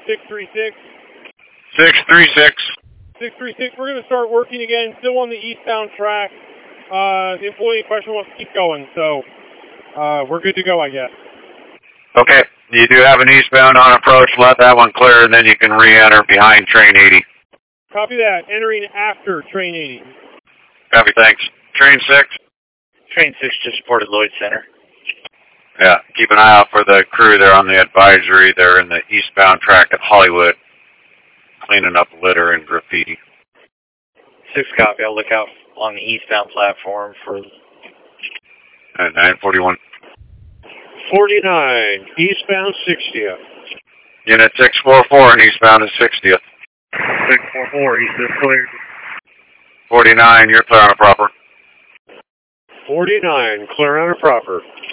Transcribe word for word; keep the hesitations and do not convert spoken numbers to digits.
six three six. six three six. six three six, we're going to start working again, still on the eastbound track. Uh, the employee in question wants to keep going, so uh, we're good to go, I guess. Okay, you do have an eastbound on approach. Let that one clear, and then you can re-enter behind train eighty. Copy that. Entering after train eighty. Copy, thanks. Train six? Train six just reported Lloyd Center. Yeah, keep an eye out for the crew there on the advisory. They're in the eastbound track at Hollywood, cleaning up litter and graffiti. Six copy. I'll look out on the eastbound platform for... At nine forty-one. forty-nine, eastbound sixtieth. Unit six four four and eastbound is sixtieth. six four four, east is cleared. forty-nine, you're clear on a proper. forty-nine, clear on a proper.